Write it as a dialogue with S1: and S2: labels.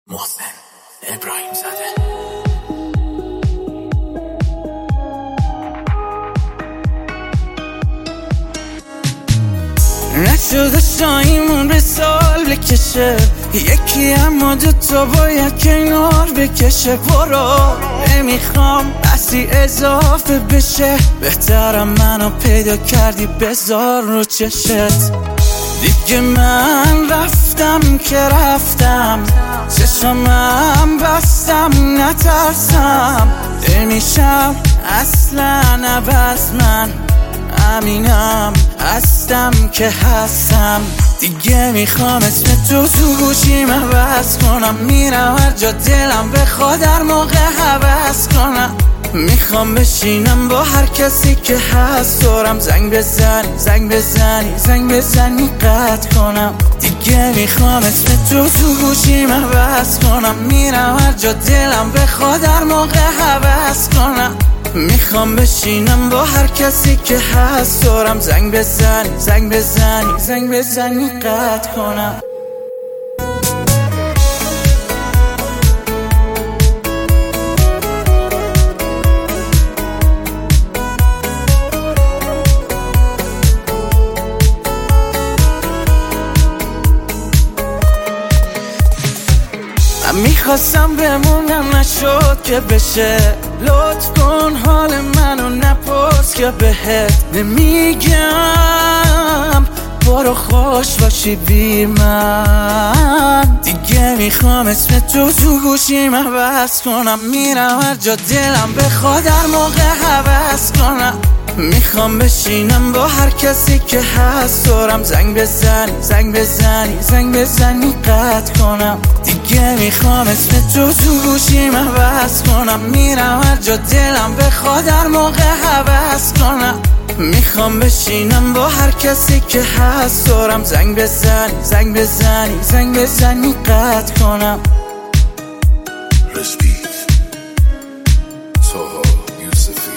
S1: محسن ابراهیم زاده. نشده شایمون به سال بکشه یکی، اما دوتا باید کنار بکشه. برو نمیخوام بسی اضافه بشه، بهترم منو پیدا کردی بذار رو چشت. دیگه من رفتم که رفتم، چشمم بستم نترسم. نمیشم اصلا عوض، من همینم هستم که هستم. دیگه میخوام اسم تو گوشیم عوض کنم، میرم هر جا دلم بخواد هر موقع حوض کنم. میخوام بشینم با هر کسی که هست دورم، زنگ بزنی قطع کنم. دیگه میخوام اسم تو گوشیم عوض کنم، میرم هر جا دلم بخواد هر موقع حوض کنم. میخوام بشینم با هر کسی که هست دورم، زنگ بزنی قطع کنم. میخواستم بمونم نشد که بشه، لطف کن حال منو نپرس که بهت نمیگم. برو خوش باشی بی من. دیگه میخوام اسم تو گوشیم عوض کنم، میرم هر جا دلم بخواد هر موقع حوض کنم. میخوام بشینم با هر کسی که هست دورم، زنگ بزنی قطع کنم. دیگه میخوام اسم تو گوشیم عوض کنم، میرم هر جا دلم بخواد هر موقع حوض کنم. میخوام بشینم با هر کسی که هست دورم، زنگ بزنی قطع کنم.
S2: Repeat. Soho Yusufi.